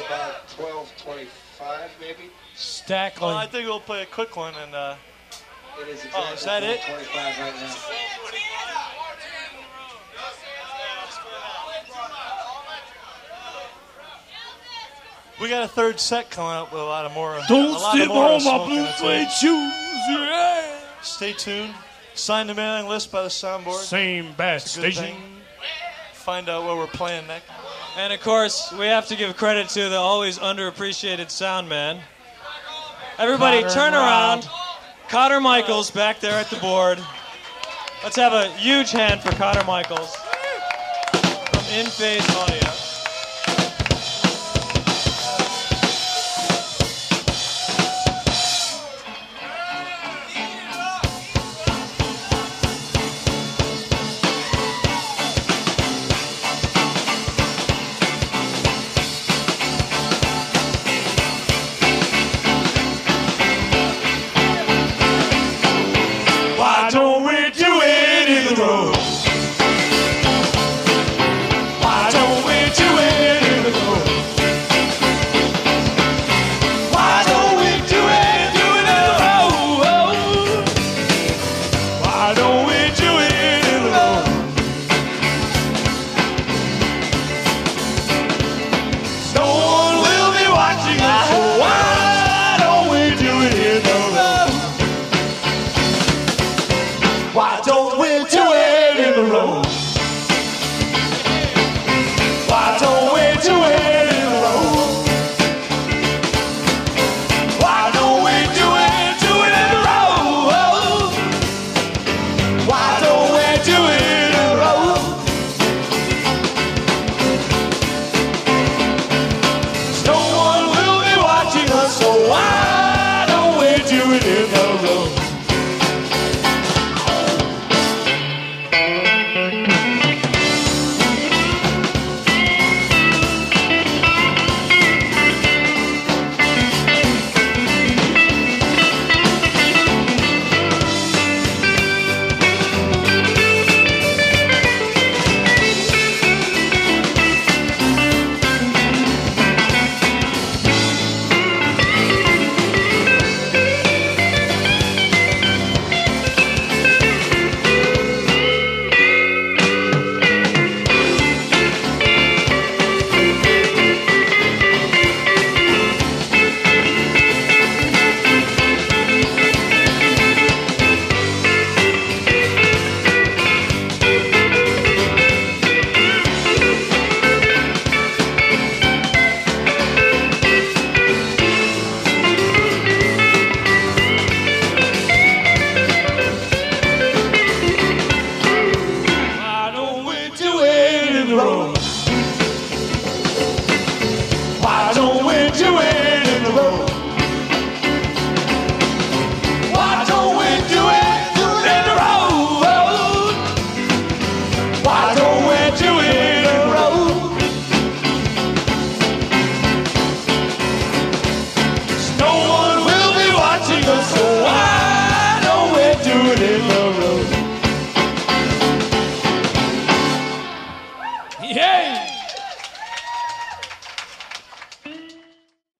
about 12:25, maybe. Stackling. Well, I think we'll play a quick one. And It is exactly is that it? 12:25 right now. we got a third set coming up with a lot of more. Don't a lot step more on my smoking blue into suede it. shoes. Yeah. Stay tuned. Sign the mailing list by the soundboard. Same bass It's a good station. thing. Find out where we're playing next. And of course, we have to give credit to the always underappreciated sound man. Everybody, Cotter turn and around. Cotter Michaels back there at the board. Let's have a huge hand for Cotter Michaels from In Phase Audio.